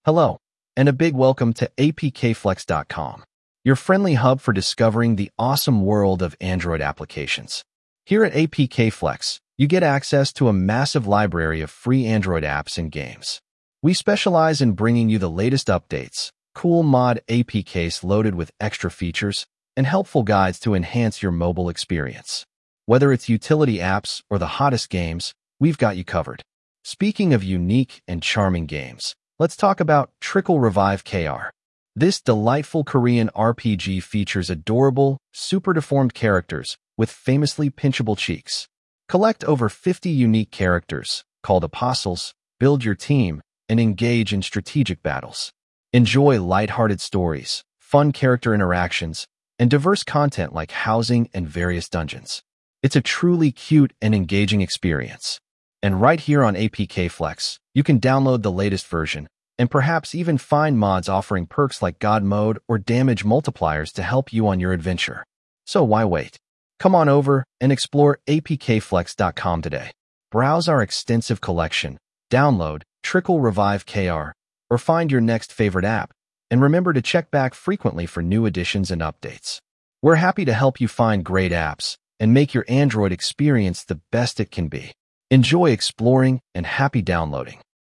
Hello, and a big welcome to apkflex.com, your friendly hub for discovering the awesome world of Android applications. Here at apkflex, you get access to a massive library of free Android apps and games. We specialize in bringing you the latest updates, cool mod APKs loaded with extra features, and helpful guides to enhance your mobile experience. Whether it's utility apps or the hottest games, we've got you covered. Speaking of unique and charming games, let's talk about Trickle Revive KR. This delightful Korean RPG features adorable, super-deformed characters with famously pinchable cheeks. Collect over 50 unique characters, called apostles, build your team, and engage in strategic battles. Enjoy lighthearted stories, fun character interactions, and diverse content like housing and various dungeons. It's a truly cute and engaging experience. And right here on APK Flex, you can download the latest version and perhaps even find mods offering perks like God Mode or damage multipliers to help you on your adventure. So why wait? Come on over and explore apkflex.com today. Browse our extensive collection, download Trickle Revive KR, or find your next favorite app, and remember to check back frequently for new additions and updates. We're happy to help you find great apps and make your Android experience the best it can be. Enjoy exploring and happy downloading.